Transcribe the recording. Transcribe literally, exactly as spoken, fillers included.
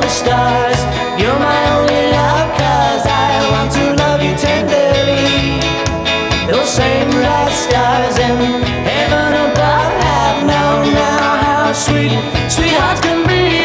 stars. You're my only love, 'cause I want to love you tenderly. Those same bright stars in heaven above have known now how sweet, sweet hearts can be.